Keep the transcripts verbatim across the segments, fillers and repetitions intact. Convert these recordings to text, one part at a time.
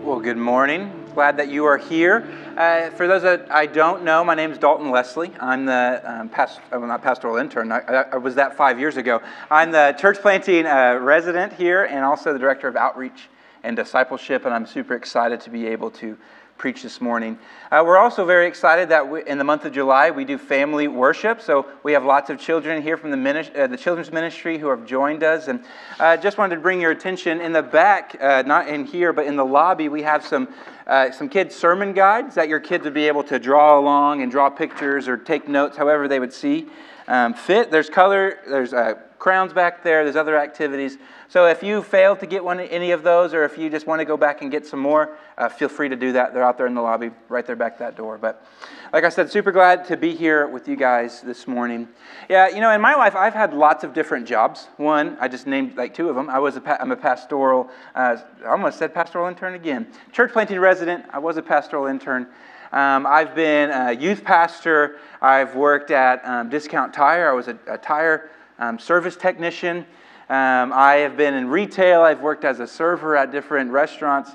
Well, good morning. Glad that you are here. Uh, for those that I don't know, my name is Dalton Leslie. I'm the um, past, well, not pastoral intern. I, I was that five years ago. I'm the church planting uh, resident here and also the director of outreach and discipleship, and I'm super excited to be able to preach this morning. Uh, we're also very excited that we, in the month of July we do family worship. So we have lots of children here from the minis- uh, the children's ministry who have joined us. And I uh, just wanted to bring your attention in the back, uh, not in here, but in the lobby, we have some uh, some kids' sermon guides that your kids would be able to draw along and draw pictures or take notes, however they would see um, fit. There's color, there's uh, crowns back there, there's other activities. So if you failed to get one, any of those, or if you just want to go back and get some more, uh, feel free to do that. They're out there in the lobby, right there back that door. But like I said, super glad to be here with you guys this morning. Yeah, you know, in my life, I've had lots of different jobs. One, I just named like two of them. I was a pa- I'm a pastoral, uh, I almost said pastoral intern again. Church planting resident. I was a pastoral intern. Um, I've been a youth pastor. I've worked at um, Discount Tire. I was a, a tire um, service technician. Um, I have been in retail. I've worked as a server at different restaurants.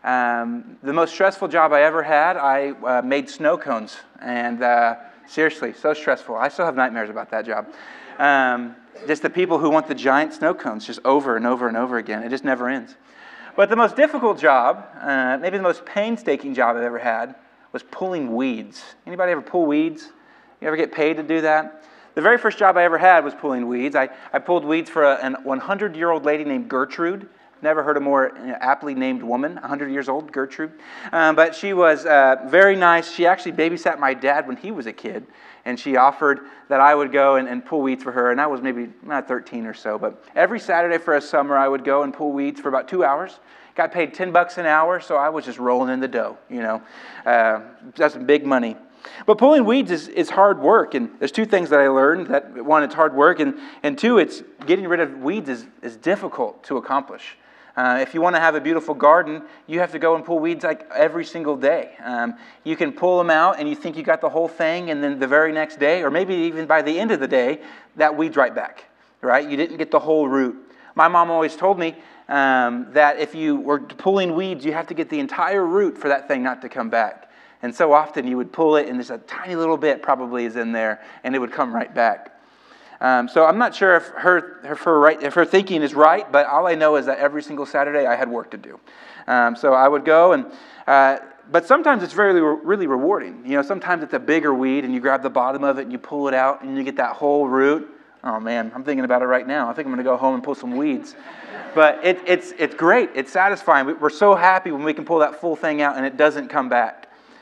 Um, the most stressful job I ever had, I uh, made snow cones. And uh, seriously, so stressful. I still have nightmares about that job. Um, just the people who want the giant snow cones just over and over and over again. It just never ends. But the most difficult job, uh, maybe the most painstaking job I've ever had, was pulling weeds. Anybody ever pull weeds? You ever get paid to do that? The very first job I ever had was pulling weeds. I, I pulled weeds for a one hundred-year-old lady named Gertrude. Never heard a more aptly named woman, one hundred years old, Gertrude. Um, but she was uh, very nice. She actually babysat my dad when he was a kid, and she offered that I would go and, and pull weeds for her, and I was maybe not thirteen or so. But every Saturday for a summer, I would go and pull weeds for about two hours. Got paid ten bucks an hour, so I was just rolling in the dough, you know. Uh, that's big money. But pulling weeds is, is hard work, and there's two things that I learned. That one, it's hard work, and, and two, it's getting rid of weeds is, is difficult to accomplish. Uh, if you want to have a beautiful garden, you have to go and pull weeds like every single day. Um, you can pull them out, and you think you got the whole thing, and then the very next day, or maybe even by the end of the day, that weed's right back, right? You didn't get the whole root. My mom always told me um, that if you were pulling weeds, you have to get the entire root for that thing not to come back. And so often you would pull it, and there's a tiny little bit probably is in there, and it would come right back. Um, so I'm not sure if her, if her right, if her thinking is right, but all I know is that every single Saturday I had work to do. Um, so I would go, and uh, but sometimes it's very really rewarding. You know, sometimes it's a bigger weed, and you grab the bottom of it, and you pull it out, and you get that whole root. Oh man, I'm thinking about it right now. I think I'm going to go home and pull some weeds. But it, it's it's great. It's satisfying. We're so happy when we can pull that full thing out, and it doesn't come back.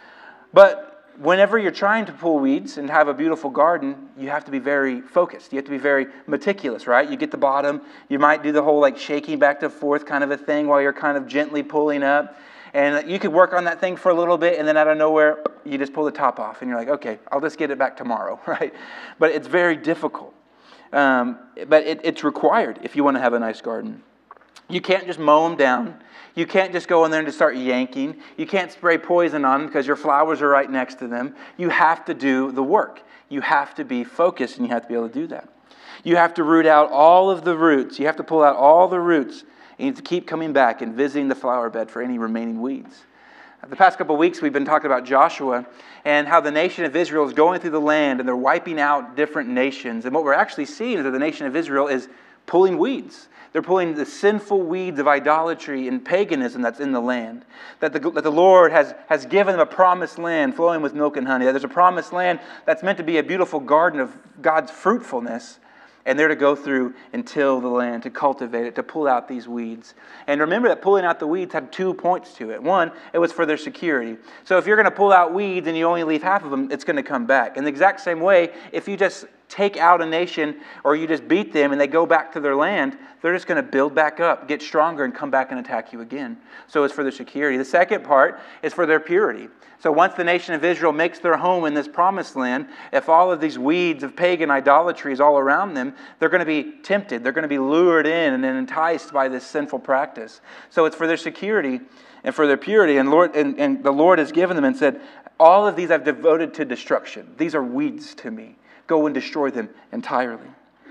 But whenever you're trying to pull weeds and have a beautiful garden, you have to be very focused. You have to be very meticulous, right? You get the bottom. You might do the whole like shaking back and forth kind of a thing while you're kind of gently pulling up. And you could work on that thing for a little bit, and then out of nowhere, you just pull the top off. And you're like, okay, I'll just get it back tomorrow, right? But it's very difficult. Um, but it, it's required if you want to have a nice garden. You can't just mow them down. You can't just go in there and just start yanking. You can't spray poison on them because your flowers are right next to them. You have to do the work. You have to be focused, and you have to be able to do that. You have to root out all of the roots. You have to pull out all the roots. And you have to keep coming back and visiting the flower bed for any remaining weeds. The past couple of weeks, we've been talking about Joshua and how the nation of Israel is going through the land, and they're wiping out different nations. And what we're actually seeing is that the nation of Israel is pulling weeds. They're pulling the sinful weeds of idolatry and paganism that's in the land. That the, that the Lord has, has given them a promised land flowing with milk and honey. That there's a promised land that's meant to be a beautiful garden of God's fruitfulness. And they're to go through and till the land, to cultivate it, to pull out these weeds. And remember that pulling out the weeds had two points to it. One, it was for their security. So if you're going to pull out weeds and you only leave half of them, it's going to come back. In the exact same way, if you just take out a nation or you just beat them and they go back to their land, they're just going to build back up, get stronger, and come back and attack you again. So it's for their security. The second part is for their purity. So once the nation of Israel makes their home in this promised land, if all of these weeds of pagan idolatry is all around them, they're going to be tempted. They're going to be lured in and enticed by this sinful practice. So it's for their security and for their purity. And Lord, and, and the Lord has given them and said, all of these I've devoted to destruction. These are weeds to me. Go and destroy them entirely.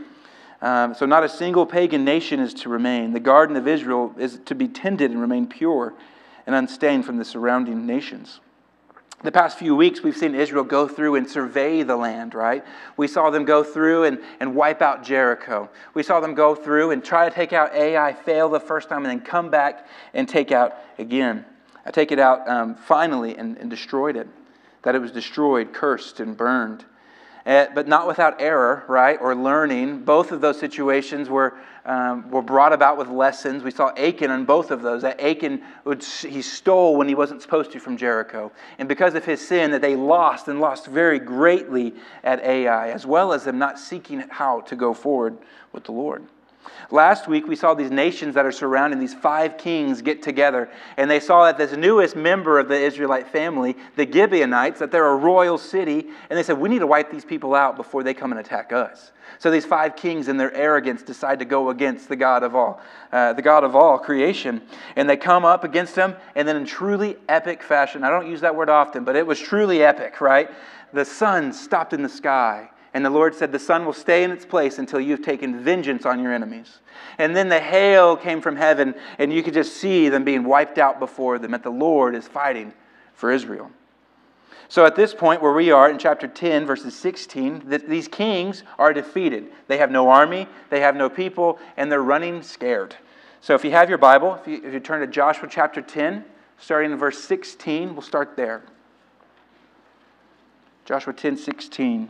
Um, so not a single pagan nation is to remain. The garden of Israel is to be tended and remain pure. and unstained from the surrounding nations. The past few weeks, we've seen Israel go through and survey the land, right? We saw them go through and, and wipe out Jericho. We saw them go through and try to take out Ai, fail the first time, and then come back and take out again. I take it out um, finally and, and destroyed it. That it was destroyed, cursed, and burned. Uh, but not without error, right, or learning. Both of those situations were um, were brought about with lessons. We saw Achan on both of those. That Achan, would, he stole when he wasn't supposed to from Jericho. And because of his sin, that they lost, and lost very greatly at Ai, as well as them not seeking how to go forward with the Lord. Last week, we saw these nations that are surrounding these five kings get together, and they saw that this newest member of the Israelite family, the Gibeonites, that they're a royal city, and they said, we need to wipe these people out before they come and attack us. So these five kings, in their arrogance, decide to go against the God of all, uh, the God of all creation, and they come up against them, and then in truly epic fashion, I don't use that word often, but it was truly epic, right? The sun stopped in the sky. And the Lord said, the sun will stay in its place until you've taken vengeance on your enemies. And then the hail came from heaven, and you could just see them being wiped out before them, that the Lord is fighting for Israel. So at this point where we are in chapter ten, verses sixteen, that these kings are defeated. They have no army, they have no people, and they're running scared. So if you have your Bible, if you, if you turn to Joshua chapter ten, starting in verse sixteen, we'll start there. Joshua ten, sixteen.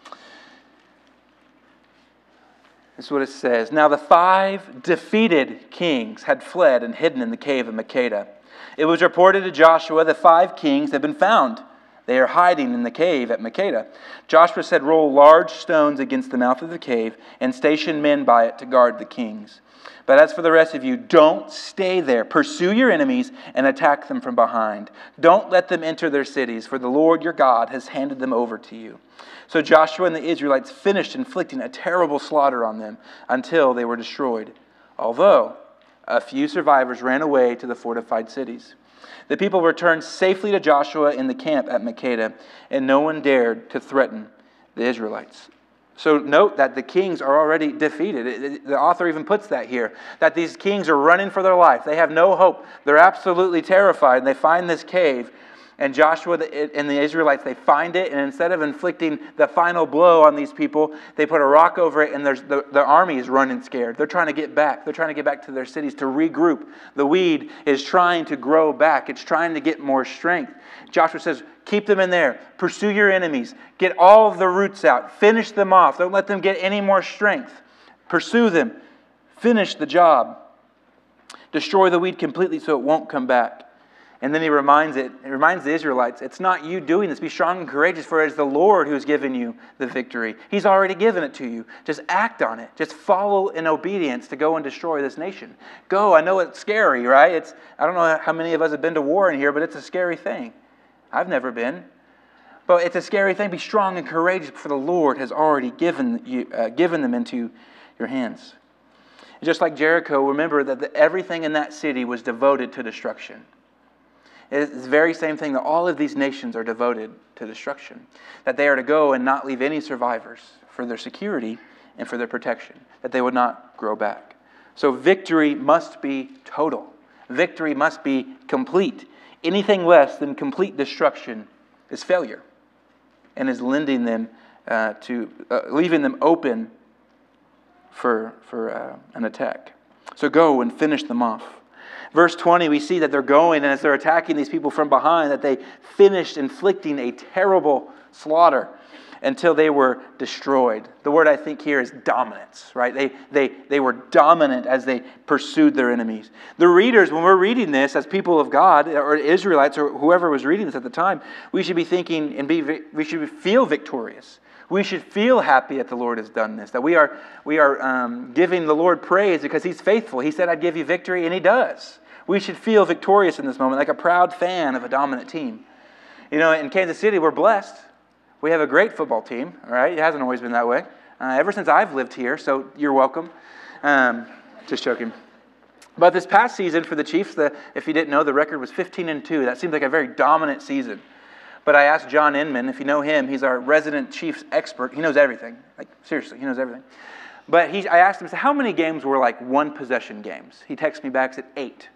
This is what it says. Now the five defeated kings had fled and hidden in the cave of Makkedah. It was reported to Joshua the five kings had been found. They are hiding in the cave at Makkedah. Joshua said, roll large stones against the mouth of the cave and station men by it to guard the kings. But as for the rest of you, don't stay there. Pursue your enemies and attack them from behind. Don't let them enter their cities, for the Lord your God has handed them over to you. So Joshua and the Israelites finished inflicting a terrible slaughter on them until they were destroyed, although a few survivors ran away to the fortified cities. The people returned safely to Joshua in the camp at Makkedah, and no one dared to threaten the Israelites. So note that the kings are already defeated. The author even puts that here, that these kings are running for their life. They have no hope. They're absolutely terrified. They find this cave, and Joshua and the Israelites, they find it, and instead of inflicting the final blow on these people, they put a rock over it, and there's the, the army is running scared. They're trying to get back. They're trying to get back to their cities to regroup. The weed is trying to grow back. It's trying to get more strength. Joshua says, keep them in there. Pursue your enemies. Get all of the roots out. Finish them off. Don't let them get any more strength. Pursue them. Finish the job. Destroy the weed completely so it won't come back. And then he reminds it, he reminds the Israelites, it's not you doing this. Be strong and courageous, for it is the Lord who's given you the victory. He's already given it to you. Just act on it. Just follow in obedience to go and destroy this nation. Go. I know it's scary, right? It's I don't know how many of us have been to war in here, but it's a scary thing. I've never been. But it's a scary thing. Be strong and courageous, for the Lord has already given you, uh, given them into your hands. Just like Jericho, remember that the, everything in that city was devoted to destruction. It's the very same thing that all of these nations are devoted to destruction. That they are to go and not leave any survivors for their security and for their protection. That they would not grow back. So victory must be total. Victory must be complete. Anything less than complete destruction is failure. And is lending them uh, to, uh, leaving them open for, for uh, an attack. So go and finish them off. Verse twenty, we see that they're going, and as they're attacking these people from behind, that they finished inflicting a terrible slaughter until they were destroyed. The word I think here is dominance, right? They, they, they were dominant as they pursued their enemies. The readers, when we're reading this as people of God, or Israelites, or whoever was reading this at the time, we should be thinking and be, we should feel victorious. We should feel happy that the Lord has done this, that we are we are um, giving the Lord praise because He's faithful. He said, I'd give you victory, and He does. We should feel victorious in this moment, like a proud fan of a dominant team. You know, in Kansas City, we're blessed. We have a great football team, all right? It hasn't always been that way. Uh, ever since I've lived here, so you're welcome. Um, just joking. But this past season for the Chiefs, the, if you didn't know, the record was fifteen and two. That seems like a very dominant season. But I asked John Inman, if you know him, he's our resident Chiefs expert. He knows everything. Like, seriously, he knows everything. But he, I asked him, how many games were like one-possession games? He texted me back and said, eight.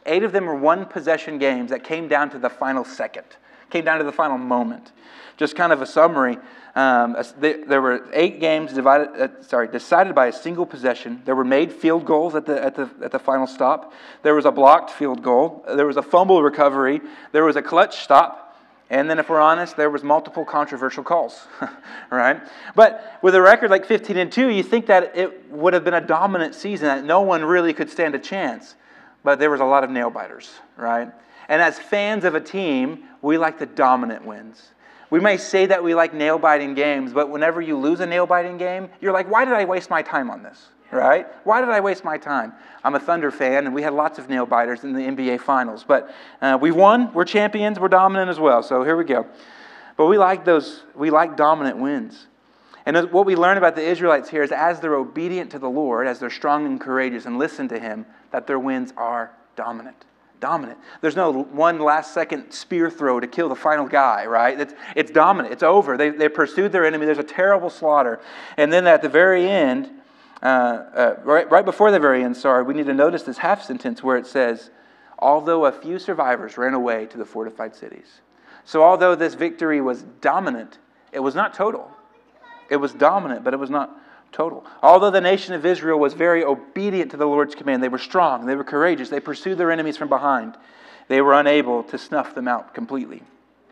Eight of them were one possession games that came down to the final second, came down to the final moment. Just kind of a summary. Um, there were eight games divided, uh, sorry, decided by a single possession. There were made field goals at the at the at the final stop. There was a blocked field goal. There was a fumble recovery. There was a clutch stop. And then, if we're honest, there was multiple controversial calls, right? But with a record like fifteen and two, you think that it would have been a dominant season, that no one really could stand a chance. But there was a lot of nail biters, right? And as fans of a team, we like the dominant wins. We may say that we like nail-biting games, but whenever you lose a nail-biting game, you're like, why did I waste my time on this, right? Why did I waste my time? I'm a Thunder fan, and we had lots of nail-biters in the N B A Finals. But uh, we won, we're champions, we're dominant as well, so here we go. But we like those, we like dominant wins. And what we learn about the Israelites here is as they're obedient to the Lord, as they're strong and courageous and listen to Him, that their wins are dominant. Dominant. There's no one last second spear throw to kill the final guy, right? It's, it's dominant. It's over. They, they pursued their enemy. There's a terrible slaughter. And then at the very end, uh, uh, right, right before the very end, sorry, we need to notice this half sentence where it says, although a few survivors ran away to the fortified cities. So although this victory was dominant, it was not total. It was dominant, but it was not total. Although the nation of Israel was very obedient to the Lord's command, they were strong, they were courageous, they pursued their enemies from behind, they were unable to snuff them out completely.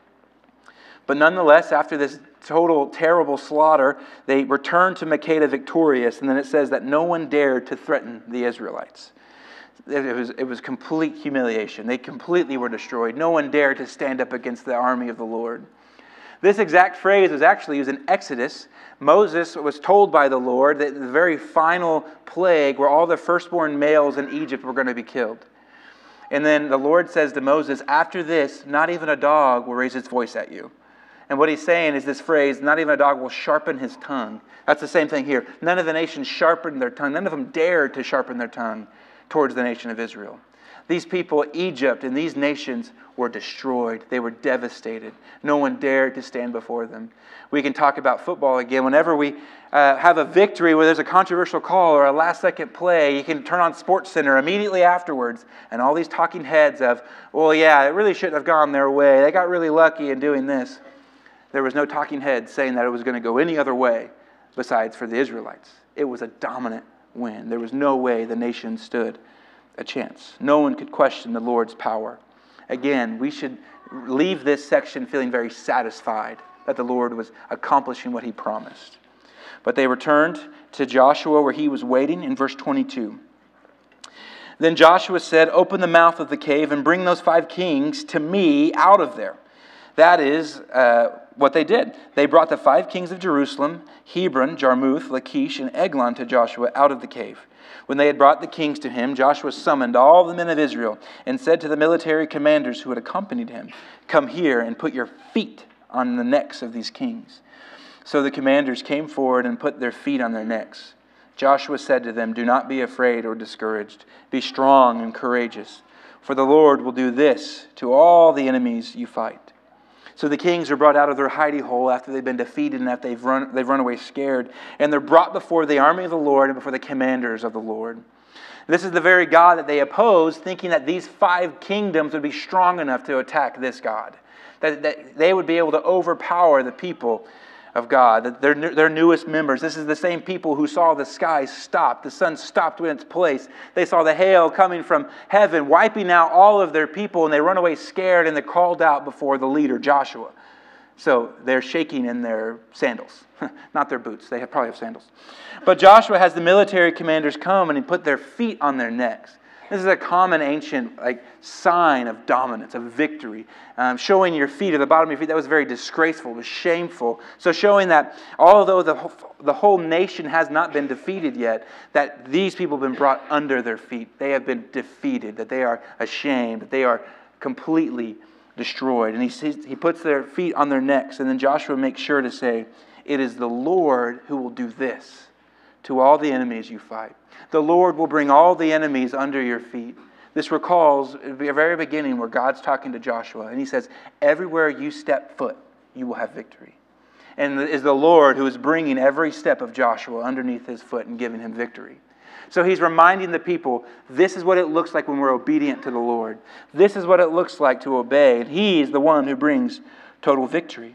But nonetheless, after this total terrible slaughter, they returned to Makkedah victorious, and then it says that no one dared to threaten the Israelites. It was, it was complete humiliation. They completely were destroyed. No one dared to stand up against the army of the Lord. This exact phrase was actually used in Exodus. Moses was told by the Lord that the very final plague where all the firstborn males in Egypt were going to be killed. And then the Lord says to Moses, after this, not even a dog will raise its voice at you. And what he's saying is this phrase, not even a dog will sharpen his tongue. That's the same thing here. None of the nations sharpened their tongue. None of them dared to sharpen their tongue towards the nation of Israel. These people, Egypt and these nations, were destroyed. They were devastated. No one dared to stand before them. We can talk about football again. Whenever we uh, have a victory where there's a controversial call or a last-second play, you can turn on SportsCenter immediately afterwards, and all these talking heads of, well, yeah, it really shouldn't have gone their way. They got really lucky in doing this. There was no talking head saying that it was going to go any other way besides for the Israelites. It was a dominant win. There was no way the nation stood a chance. No one could question the Lord's power. Again, we should leave this section feeling very satisfied that the Lord was accomplishing what He promised. But they returned to Joshua where he was waiting in verse twenty-two. Then Joshua said, open the mouth of the cave and bring those five kings to me out of there. That is uh, what they did. They brought the five kings of Jerusalem, Hebron, Jarmuth, Lachish, and Eglon to Joshua out of the cave. When they had brought the kings to him, Joshua summoned all the men of Israel and said to the military commanders who had accompanied him, come here and put your feet on the necks of these kings. So the commanders came forward and put their feet on their necks. Joshua said to them, do not be afraid or discouraged. Be strong and courageous, for the Lord will do this to all the enemies you fight. So the kings are brought out of their hidey hole after they've been defeated and after they've run, they've run away scared. And they're brought before the army of the Lord and before the commanders of the Lord. This is the very God that they opposed, thinking that these five kingdoms would be strong enough to attack this God. That, that they would be able to overpower the people of God, that their, their newest members. This is the same people who saw the sky stop, the sun stopped in its place. They saw the hail coming from heaven, wiping out all of their people, and they run away scared, and they're called out before the leader, Joshua. So they're shaking in their sandals, not their boots. They have, probably have sandals. But Joshua has the military commanders come and he put their feet on their necks. This is a common ancient like sign of dominance, of victory. Um, showing your feet at the bottom of your feet, that was very disgraceful, it was shameful. So showing that although the whole, the whole nation has not been defeated yet, that these people have been brought under their feet. They have been defeated, that they are ashamed, that they are completely destroyed. And he sees, he puts their feet on their necks, and then Joshua makes sure to say, it is the Lord who will do this to all the enemies you fight. The Lord will bring all the enemies under your feet. This recalls the very beginning where God's talking to Joshua. And he says, everywhere you step foot, you will have victory. And it is the Lord who is bringing every step of Joshua underneath his foot and giving him victory. So he's reminding the people, this is what it looks like when we're obedient to the Lord. This is what it looks like to obey. And he's the one who brings total victory.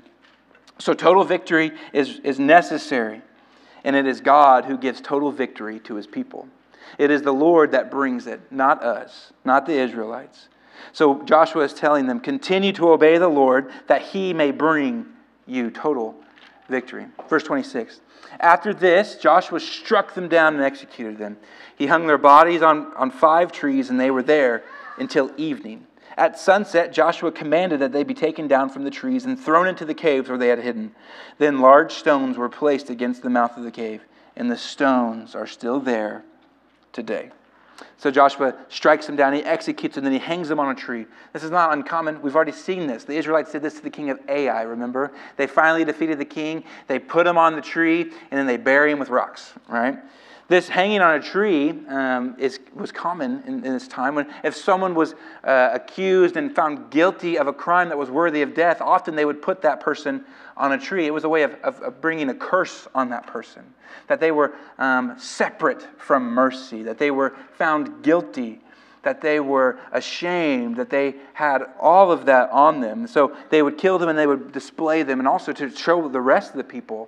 So total victory is, is necessary. And it is God who gives total victory to his people. It is the Lord that brings it, not us, not the Israelites. So Joshua is telling them, continue to obey the Lord that he may bring you total victory. Verse twenty-six. After this, Joshua struck them down and executed them. He hung their bodies on, on five trees, and they were there until evening. At sunset, Joshua commanded that they be taken down from the trees and thrown into the caves where they had hidden. Then large stones were placed against the mouth of the cave, and the stones are still there today. So Joshua strikes them down, he executes them, then he hangs them on a tree. This is not uncommon. We've already seen this. The Israelites did this to the king of Ai, remember? They finally defeated the king. They put him on the tree, and then they bury him with rocks, right? This hanging on a tree um, is was common in, in this time. When if someone was uh, accused and found guilty of a crime that was worthy of death, often they would put that person on a tree. It was a way of, of, of bringing a curse on that person, that they were um, separate from mercy, that they were found guilty, that they were ashamed, that they had all of that on them. So they would kill them and they would display them, and also to show the rest of the people,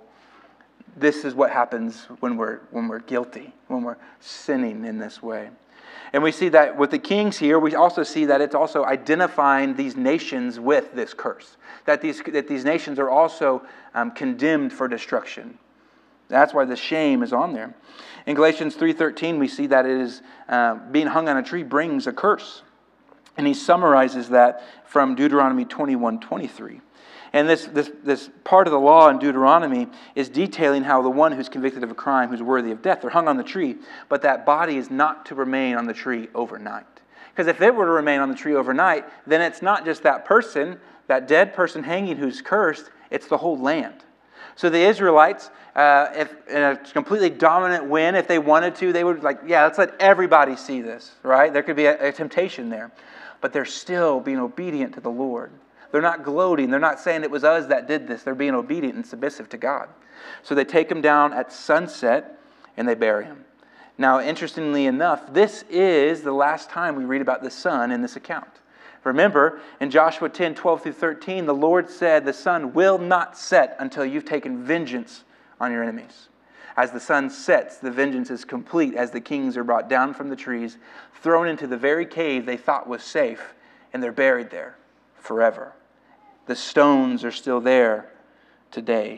this is what happens when we're when we're guilty, when we're sinning in this way. And we see that with the kings here, we also see that it's also identifying these nations with this curse. That these that these nations are also um, condemned for destruction. That's why the shame is on there. In Galatians three thirteen, we see that it is uh, being hung on a tree brings a curse. And he summarizes that from Deuteronomy twenty-one twenty-three. And this, this, this part of the law in Deuteronomy is detailing how the one who's convicted of a crime, who's worthy of death, they're hung on the tree, but that body is not to remain on the tree overnight. Because if it were to remain on the tree overnight, then it's not just that person, that dead person hanging who's cursed, it's the whole land. So the Israelites, uh, if in a completely dominant wind, if they wanted to, they would like, yeah, let's let everybody see this, right? There could be a, a temptation there. But they're still being obedient to the Lord. They're not gloating. They're not saying it was us that did this. They're being obedient and submissive to God. So they take him down at sunset and they bury him. Now, interestingly enough, this is the last time we read about the sun in this account. Remember, in Joshua ten, twelve through thirteen, the Lord said, the sun will not set until you've taken vengeance on your enemies. As the sun sets, the vengeance is complete as the kings are brought down from the trees, thrown into the very cave they thought was safe, and they're buried there forever. The stones are still there today.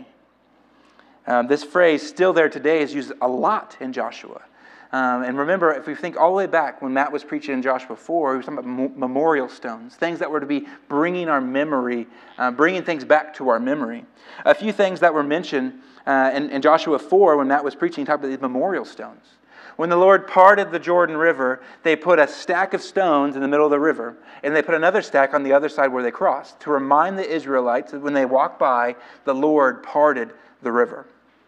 Um, this phrase, still there today, is used a lot in Joshua. Um, and remember, if we think all the way back when Matt was preaching in Joshua four, he was talking about memorial stones, things that were to be bringing our memory, uh, bringing things back to our memory. A few things that were mentioned uh, in, in Joshua four when Matt was preaching, he talked about these memorial stones. When the Lord parted the Jordan River, they put a stack of stones in the middle of the river, and they put another stack on the other side where they crossed, to remind the Israelites that when they walked by, the Lord parted the river.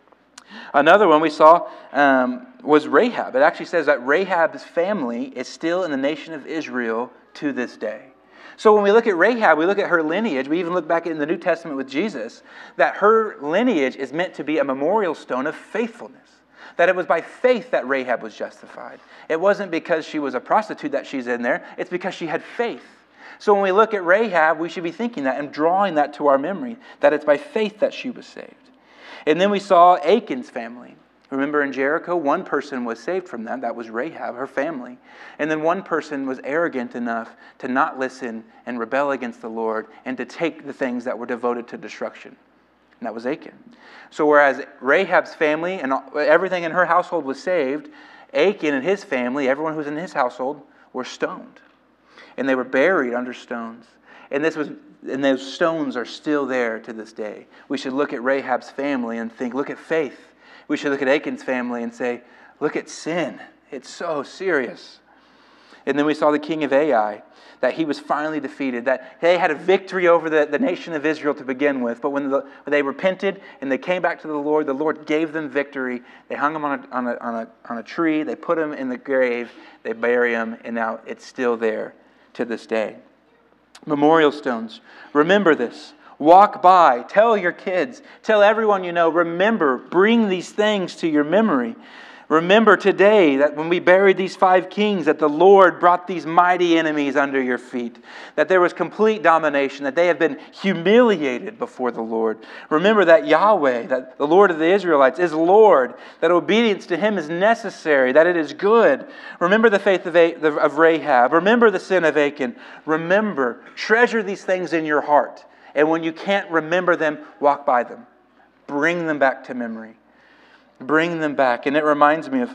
Another one we saw um, was Rahab. It actually says that Rahab's family is still in the nation of Israel to this day. So when we look at Rahab, we look at her lineage, we even look back in the New Testament with Jesus, that her lineage is meant to be a memorial stone of faithfulness. That it was by faith that Rahab was justified. It wasn't because she was a prostitute that she's in there. It's because she had faith. So when we look at Rahab, we should be thinking that and drawing that to our memory, that it's by faith that she was saved. And then we saw Achan's family. Remember in Jericho, one person was saved from that. That was Rahab, her family. And then one person was arrogant enough to not listen and rebel against the Lord and to take the things that were devoted to destruction. And that was Achan. So whereas Rahab's family and everything in her household was saved, Achan and his family, everyone who was in his household, were stoned. And they were buried under stones. And this was, and those stones are still there to this day. We should look at Rahab's family and think, look at faith. We should look at Achan's family and say, look at sin. It's so serious. And then we saw the king of Ai, that he was finally defeated, that they had a victory over the, the nation of Israel to begin with. But when, the, when they repented and they came back to the Lord, the Lord gave them victory. They hung him on a, on a, on a, on a tree. They put him in the grave. They bury him. And now it's still there to this day. Memorial stones. Remember this. Walk by. Tell your kids. Tell everyone you know. Remember. Bring these things to your memory. Remember today that when we buried these five kings, that the Lord brought these mighty enemies under your feet, that there was complete domination, that they have been humiliated before the Lord. Remember that Yahweh, that the Lord of the Israelites, is Lord, that obedience to Him is necessary, that it is good. Remember the faith of, of Rahab. Remember the sin of Achan. Remember, treasure these things in your heart. And when you can't remember them, walk by them. Bring them back to memory. Bring them back. And it reminds me of,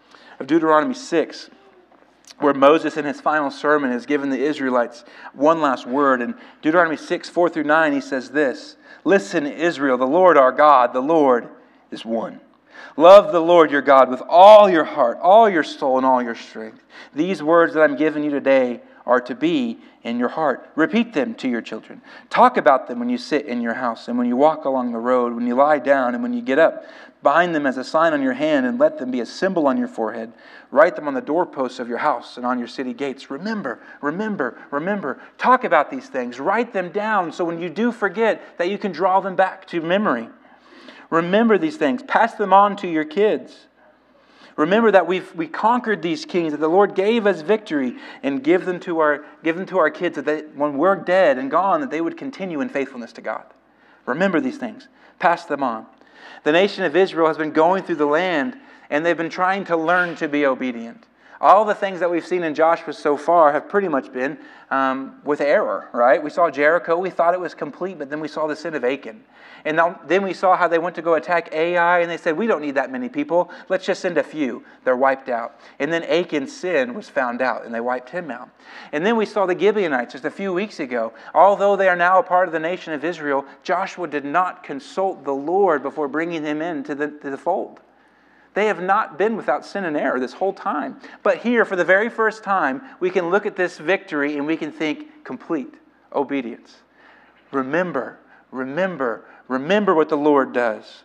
of Deuteronomy six, where Moses in his final sermon has given the Israelites one last word. In Deuteronomy six, four through nine, he says this: "Listen, Israel, the Lord our God, the Lord is one. Love the Lord your God with all your heart, all your soul, and all your strength. These words that I'm giving you today are to be in your heart. Repeat them to your children. Talk about them when you sit in your house and when you walk along the road, when you lie down and when you get up. Bind them as a sign on your hand and let them be a symbol on your forehead. Write them on the doorposts of your house and on your city gates. Remember, remember, remember. Talk about these things. Write them down so when you do forget that you can draw them back to memory. Remember these things. Pass them on to your kids. Remember that we've we conquered these kings, that the Lord gave us victory, and give them to our give them to our kids, that they, when we're dead and gone, that they would continue in faithfulness to God. Remember these things. Pass them on. The nation of Israel has been going through the land, and they've been trying to learn to be obedient. All the things that we've seen in Joshua so far have pretty much been um, with error, right? We saw Jericho, we thought it was complete, but then we saw the sin of Achan. And now, then we saw how they went to go attack Ai, and they said, we don't need that many people. Let's just send a few. They're wiped out. And then Achan's sin was found out, and they wiped him out. And then we saw the Gibeonites just a few weeks ago. Although they are now a part of the nation of Israel, Joshua did not consult the Lord before bringing them into the, to the fold. They have not been without sin and error this whole time. But here, for the very first time, we can look at this victory and we can think complete obedience. Remember, remember, remember what the Lord does.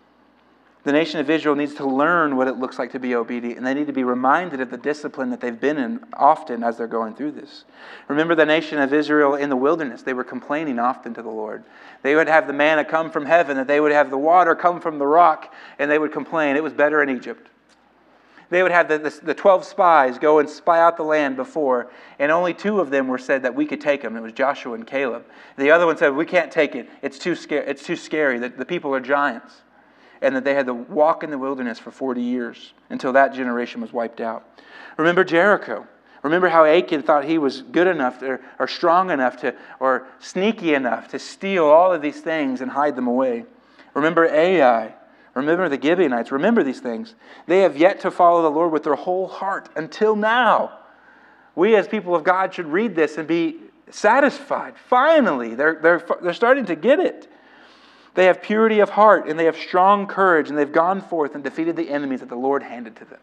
The nation of Israel needs to learn what it looks like to be obedient, and they need to be reminded of the discipline that they've been in often as they're going through this. Remember the nation of Israel in the wilderness. They were complaining often to the Lord. They would have the manna come from heaven, that they would have the water come from the rock, and they would complain. It was better in Egypt. They would have the, the, the twelve spies go and spy out the land before, and only two of them were said that we could take them. It was Joshua and Caleb. The other one said, we can't take it. It's too scary. It's too scary. The, the people are giants. And that they had to walk in the wilderness for forty years until that generation was wiped out. Remember Jericho. Remember how Achan thought he was good enough to, or strong enough to, or sneaky enough to steal all of these things and hide them away. Remember Ai. Remember the Gibeonites. Remember these things. They have yet to follow the Lord with their whole heart until now. We as people of God should read this and be satisfied. Finally, they're, they're, they're starting to get it. They have purity of heart, and they have strong courage, and they've gone forth and defeated the enemies that the Lord handed to them.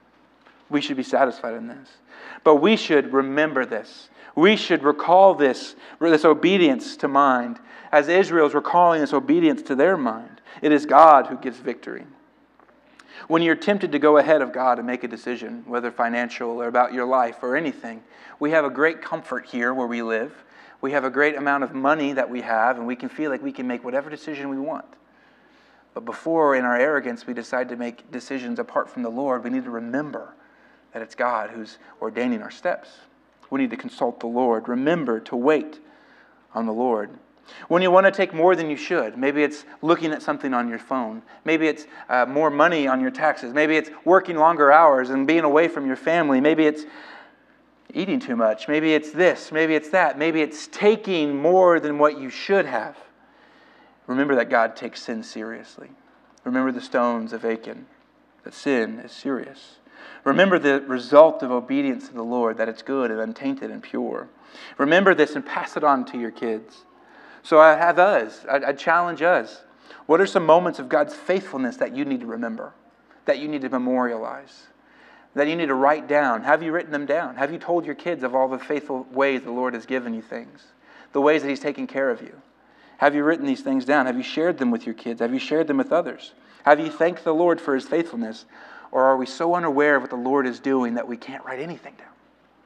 We should be satisfied in this. But we should remember this. We should recall this, this obedience to mind, as Israel is recalling this obedience to their mind. It is God who gives victory. When you're tempted to go ahead of God and make a decision, whether financial or about your life or anything, we have a great comfort here where we live. We have a great amount of money that we have, and we can feel like we can make whatever decision we want. But before, in our arrogance, we decide to make decisions apart from the Lord, we need to remember that it's God who's ordaining our steps. We need to consult the Lord. Remember to wait on the Lord. When you want to take more than you should, maybe it's looking at something on your phone. Maybe it's uh, more money on your taxes. Maybe it's working longer hours and being away from your family. Maybe it's eating too much. Maybe it's this. Maybe it's that. Maybe it's taking more than what you should have. Remember that God takes sin seriously. Remember the stones of Achan, that sin is serious. Remember the result of obedience to the Lord, that it's good and untainted and pure. Remember this and pass it on to your kids. So I have us. I, I challenge us. What are some moments of God's faithfulness that you need to remember, that you need to memorialize, that you need to write down? Have you written them down? Have you told your kids of all the faithful ways the Lord has given you things? The ways that He's taken care of you? Have you written these things down? Have you shared them with your kids? Have you shared them with others? Have you thanked the Lord for His faithfulness? Or are we so unaware of what the Lord is doing that we can't write anything down?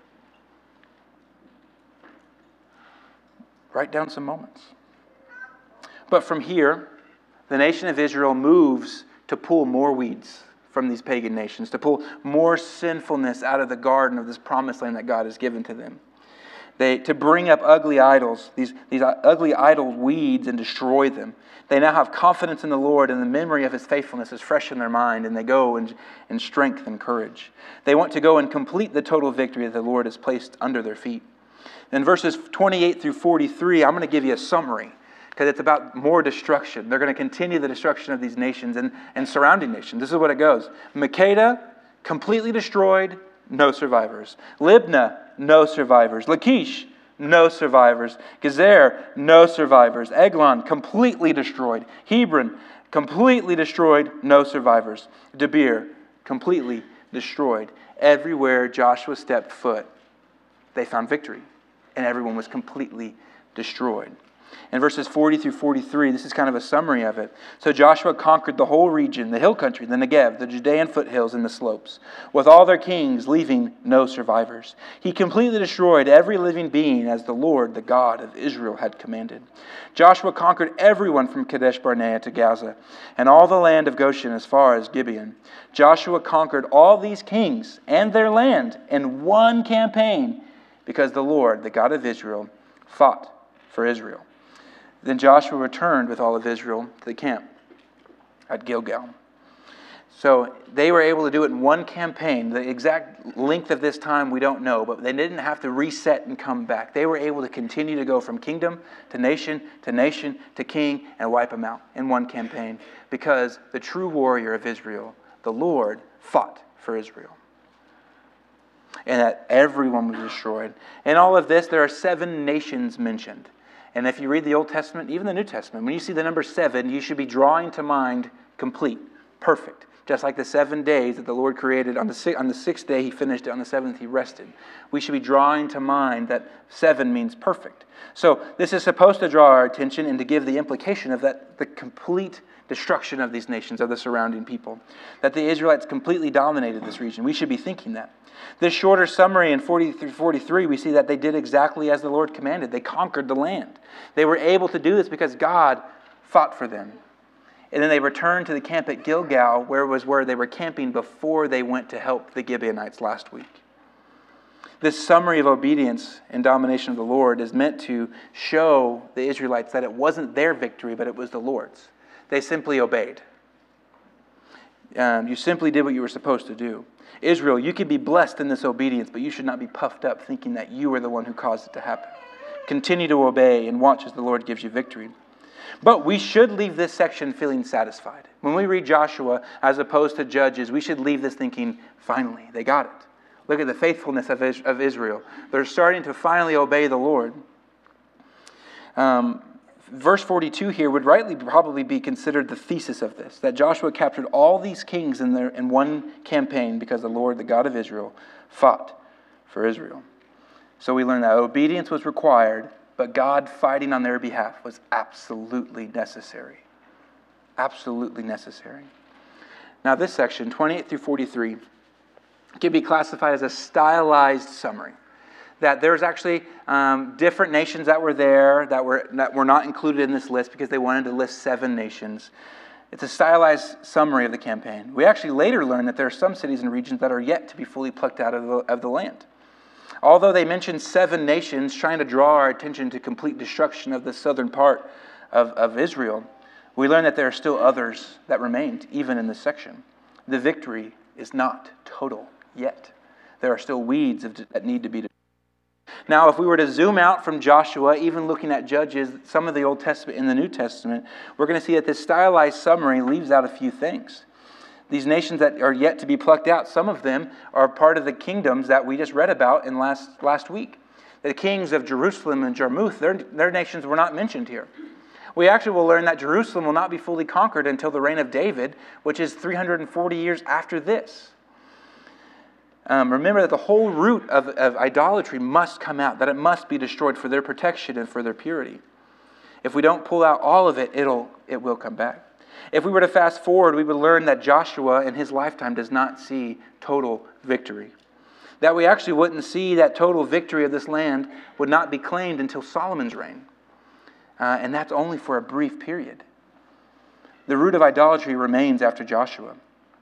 Write down some moments. But from here, the nation of Israel moves to pull more weeds from these pagan nations, to pull more sinfulness out of the garden of this promised land that God has given to them. They, to bring up ugly idols, these, these ugly idol weeds, and destroy them. They now have confidence in the Lord, and the memory of His faithfulness is fresh in their mind, and they go in, in strength and courage. They want to go and complete the total victory that the Lord has placed under their feet. In verses twenty-eight through forty-three, I'm going to give you a summary, because it's about more destruction. They're going to continue the destruction of these nations and, and surrounding nations. This is what it goes. Makkedah, completely destroyed, no survivors. Libnah, no survivors. Lachish, no survivors. Gezer, no survivors. Eglon, completely destroyed. Hebron, completely destroyed, no survivors. Debir, completely destroyed. Everywhere Joshua stepped foot, they found victory, and everyone was completely destroyed. In verses forty through forty-three, this is kind of a summary of it. So Joshua conquered the whole region, the hill country, the Negev, the Judean foothills, and the slopes, with all their kings, leaving no survivors. He completely destroyed every living being as the Lord, the God of Israel, had commanded. Joshua conquered everyone from Kadesh Barnea to Gaza, and all the land of Goshen as far as Gibeon. Joshua conquered all these kings and their land in one campaign, because the Lord, the God of Israel, fought for Israel. Then Joshua returned with all of Israel to the camp at Gilgal. So they were able to do it in one campaign. The exact length of this time we don't know, but they didn't have to reset and come back. They were able to continue to go from kingdom to nation to nation to king and wipe them out in one campaign, because the true warrior of Israel, the Lord, fought for Israel. And that everyone was destroyed. In all of this, there are seven nations mentioned. And if you read the Old Testament, even the New Testament, when you see the number seven, you should be drawing to mind complete, perfect. Just like the seven days that the Lord created, on the, sixth, on the sixth day He finished it, on the seventh He rested. We should be drawing to mind that seven means perfect. So this is supposed to draw our attention and to give the implication of that the complete destruction of these nations, of the surrounding people. That the Israelites completely dominated this region. We should be thinking that. This shorter summary in forty through forty-three, we see that they did exactly as the Lord commanded. They conquered the land. They were able to do this because God fought for them. And then they returned to the camp at Gilgal, where was where they were camping before they went to help the Gibeonites last week. This summary of obedience and domination of the Lord is meant to show the Israelites that it wasn't their victory, but it was the Lord's. They simply obeyed. Um, you simply did what you were supposed to do. Israel, you can be blessed in this obedience, but you should not be puffed up thinking that you are the one who caused it to happen. Continue to obey and watch as the Lord gives you victory. But we should leave this section feeling satisfied. When we read Joshua as opposed to Judges, we should leave this thinking, finally, they got it. Look at the faithfulness of Israel. They're starting to finally obey the Lord. Um, verse forty-two here would rightly probably be considered the thesis of this, that Joshua captured all these kings in, their, in one campaign because the Lord, the God of Israel, fought for Israel. So we learn that obedience was required, but God fighting on their behalf was absolutely necessary. Absolutely necessary. Now this section, twenty-eight through forty-three, can be classified as a stylized summary. That there's actually um, different nations that were there that were that were not included in this list because they wanted to list seven nations. It's a stylized summary of the campaign. We actually later learn that there are some cities and regions that are yet to be fully plucked out of the, of the land. Although they mention seven nations trying to draw our attention to complete destruction of the southern part of, of Israel, we learn that there are still others that remained, even in this section. The victory is not total yet. There are still weeds that need to be destroyed. Now, if we were to zoom out from Joshua, even looking at Judges, some of the Old Testament and the New Testament, we're going to see that this stylized summary leaves out a few things. These nations that are yet to be plucked out, some of them are part of the kingdoms that we just read about in last, last week. The kings of Jerusalem and Jarmuth, their, their nations were not mentioned here. We actually will learn that Jerusalem will not be fully conquered until the reign of David, which is three hundred forty years after this. Um, remember that the whole root of, of idolatry must come out, that it must be destroyed for their protection and for their purity. If we don't pull out all of it, it'll it will come back. If we were to fast forward, we would learn that Joshua in his lifetime does not see total victory. That we actually wouldn't see that total victory of this land would not be claimed until Solomon's reign. Uh, and that's only for a brief period. The root of idolatry remains after Joshua.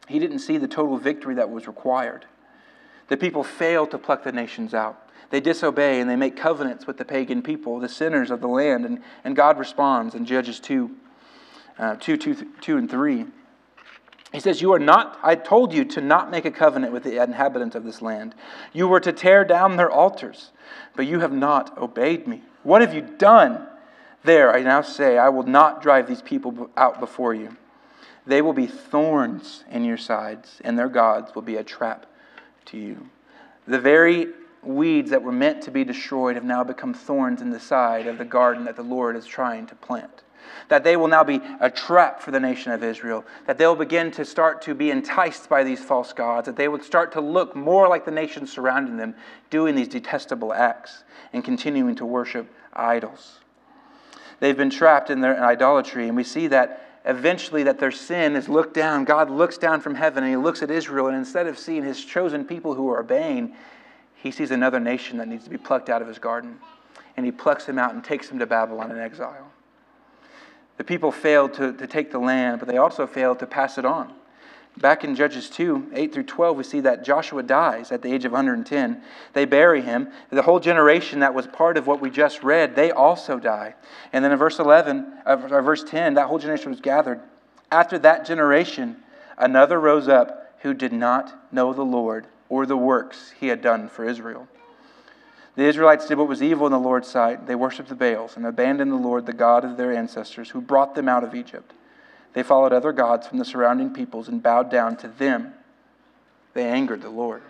He didn't see the total victory that was required. The people fail to pluck the nations out. They disobey and they make covenants with the pagan people, the sinners of the land, and, and God responds in Judges two, uh, two, two, two and three. He says, "You are not, I told you to not make a covenant with the inhabitants of this land. You were to tear down their altars, but you have not obeyed me. What have you done? There, I now say, I will not drive these people out before you. They will be thorns in your sides, and their gods will be a trap to you." The very weeds that were meant to be destroyed have now become thorns in the side of the garden that the Lord is trying to plant. That they will now be a trap for the nation of Israel. That they'll begin to start to be enticed by these false gods. That they would start to look more like the nations surrounding them, doing these detestable acts and continuing to worship idols. They've been trapped in their idolatry, and we see that eventually that their sin is looked down. God looks down from heaven and He looks at Israel, and instead of seeing His chosen people who are obeying, He sees another nation that needs to be plucked out of His garden. And He plucks them out and takes them to Babylon in exile. The people failed to, to take the land, but they also failed to pass it on. Back in Judges two, eight through twelve, we see that Joshua dies at the age of one hundred ten. They bury him. The whole generation that was part of what we just read, they also die. And then in verse eleven, uh, verse ten, that whole generation was gathered. After that generation, another rose up who did not know the Lord or the works He had done for Israel. The Israelites did what was evil in the Lord's sight. They worshipped the Baals and abandoned the Lord, the God of their ancestors, who brought them out of Egypt. They followed other gods from the surrounding peoples and bowed down to them. They angered the Lord.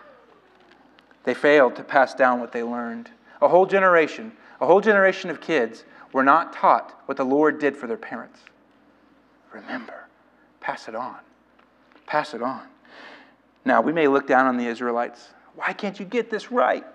They failed to pass down what they learned. A whole generation, a whole generation of kids were not taught what the Lord did for their parents. Remember, pass it on. Pass it on. Now, we may look down on the Israelites. Why can't you get this right?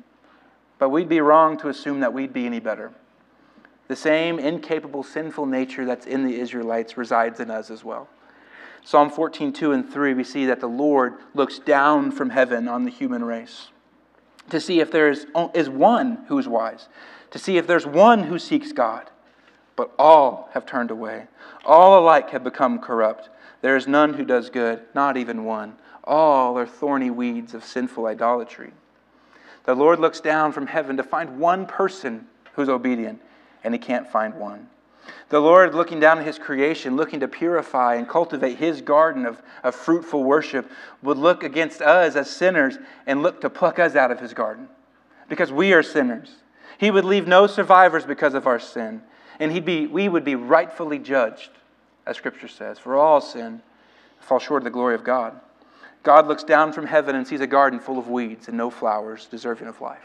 But we'd be wrong to assume that we'd be any better. The same incapable, sinful nature that's in the Israelites resides in us as well. Psalm fourteen, two and three, we see that the Lord looks down from heaven on the human race to see if there is, is one who is wise, to see if there's one who seeks God. But all have turned away. All alike have become corrupt. There is none who does good, not even one. All are thorny weeds of sinful idolatry. The Lord looks down from heaven to find one person who's obedient, and He can't find one. The Lord, looking down at His creation, looking to purify and cultivate His garden of, of fruitful worship, would look against us as sinners and look to pluck us out of His garden because we are sinners. He would leave no survivors because of our sin, and he'd be, we would be rightfully judged, as Scripture says, for all sin fall short of the glory of God. God looks down from heaven and sees a garden full of weeds and no flowers deserving of life,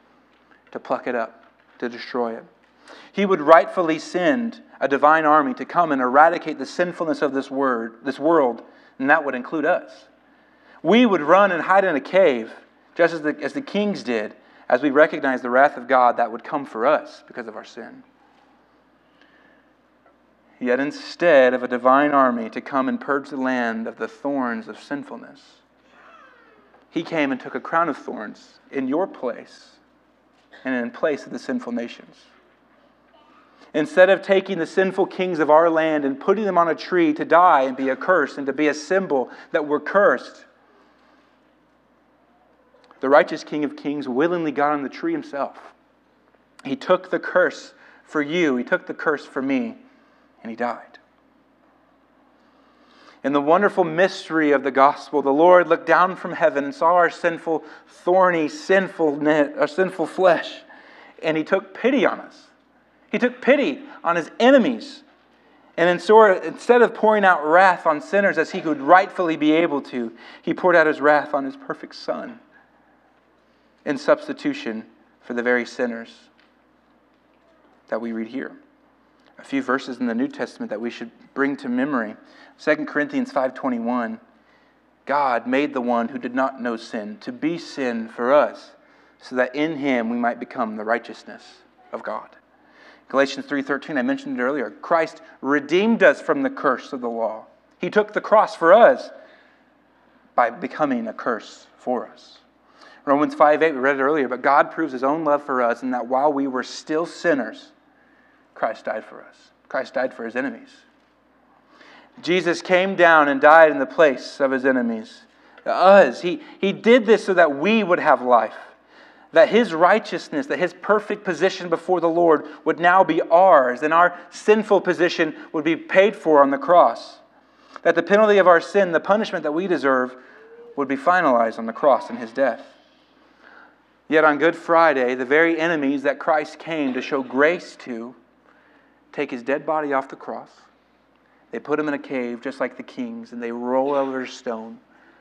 to pluck it up, to destroy it. He would rightfully send a divine army to come and eradicate the sinfulness of this word, this world, and that would include us. We would run and hide in a cave, just as the, as the kings did, as we recognize the wrath of God that would come for us because of our sin. Yet instead of a divine army to come and purge the land of the thorns of sinfulness, He came and took a crown of thorns in your place and in place of the sinful nations. Instead of taking the sinful kings of our land and putting them on a tree to die and be accursed and to be a symbol that we're cursed, the righteous King of Kings willingly got on the tree Himself. He took the curse for you. He took the curse for me. And He died. In the wonderful mystery of the gospel, the Lord looked down from heaven and saw our sinful, thorny, sinful, our sinful flesh. And He took pity on us. He took pity on His enemies. And instead of pouring out wrath on sinners as He could rightfully be able to, He poured out His wrath on His perfect Son in substitution for the very sinners that we read here. A few verses in the New Testament that we should bring to memory. Second Corinthians five twenty-one. God made the one who did not know sin to be sin for us, so that in Him we might become the righteousness of God. Galatians three thirteen, I mentioned it earlier. Christ redeemed us from the curse of the law. He took the cross for us by becoming a curse for us. Romans five eight, we read it earlier, but God proves His own love for us in that while we were still sinners, Christ died for us. Christ died for His enemies. Jesus came down and died in the place of his enemies. Us. He, he did this so that we would have life. That his righteousness, that his perfect position before the Lord would now be ours, and our sinful position would be paid for on the cross. That the penalty of our sin, the punishment that we deserve, would be finalized on the cross in his death. Yet on Good Friday, the very enemies that Christ came to show grace to take his dead body off the cross. They put him in a cave just like the kings, and they roll over a stone,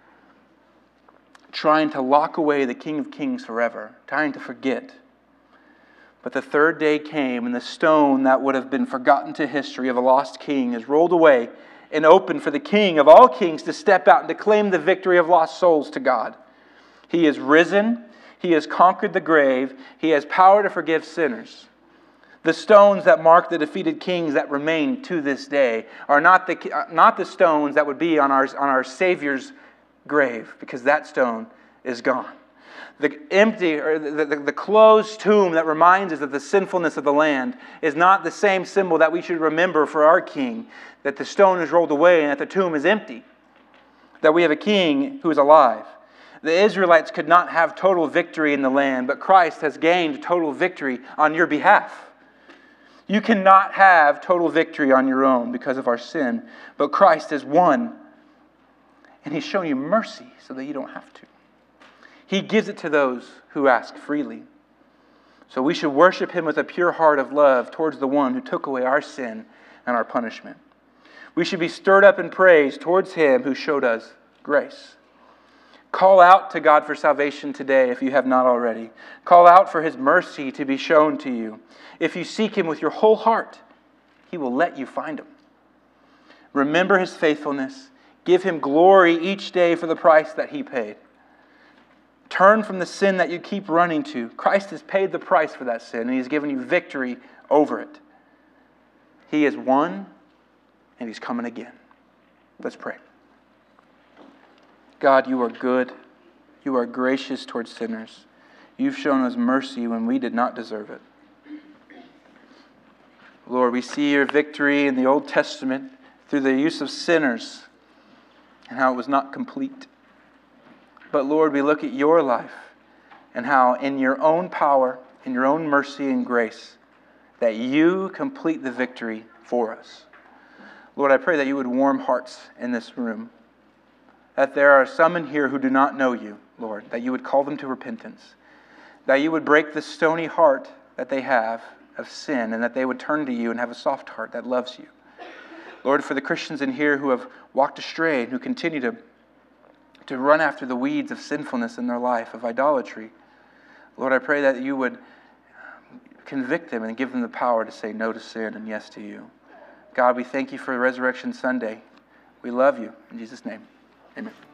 trying to lock away the King of Kings forever, trying to forget. But the third day came, and the stone that would have been forgotten to history of a lost king is rolled away and opened for the King of all kings to step out and to claim the victory of lost souls to God. He is risen. He has conquered the grave. He has power to forgive sinners. The stones that mark the defeated kings that remain to this day are not the, not the stones that would be on our, on our Savior's grave, because that stone is gone. The empty or the, the, the closed tomb that reminds us of the sinfulness of the land is not the same symbol that we should remember for our King, that the stone is rolled away and that the tomb is empty, that we have a King who is alive. The Israelites could not have total victory in the land, but Christ has gained total victory on your behalf. You cannot have total victory on your own because of our sin, but Christ has won. And he's shown you mercy so that you don't have to. He gives it to those who ask freely. So we should worship him with a pure heart of love towards the one who took away our sin and our punishment. We should be stirred up in praise towards him who showed us grace. Call out to God for salvation today if you have not already. Call out for his mercy to be shown to you. If you seek him with your whole heart, he will let you find him. Remember his faithfulness. Give him glory each day for the price that he paid. Turn from the sin that you keep running to. Christ has paid the price for that sin, and he's given you victory over it. He has won, and he's coming again. Let's pray. God, you are good. You are gracious towards sinners. You've shown us mercy when we did not deserve it. Lord, we see your victory in the Old Testament through the use of sinners and how it was not complete. But Lord, we look at your life and how in your own power, in your own mercy and grace, that you complete the victory for us. Lord, I pray that you would warm hearts in this room. That there are some in here who do not know you, Lord, that you would call them to repentance. That you would break the stony heart that they have of sin, and that they would turn to you and have a soft heart that loves you. Lord, for the Christians in here who have walked astray and who continue to, to run after the weeds of sinfulness in their life, of idolatry, Lord, I pray that you would convict them and give them the power to say no to sin and yes to you. God, we thank you for Resurrection Sunday. We love you. In Jesus' name, amen.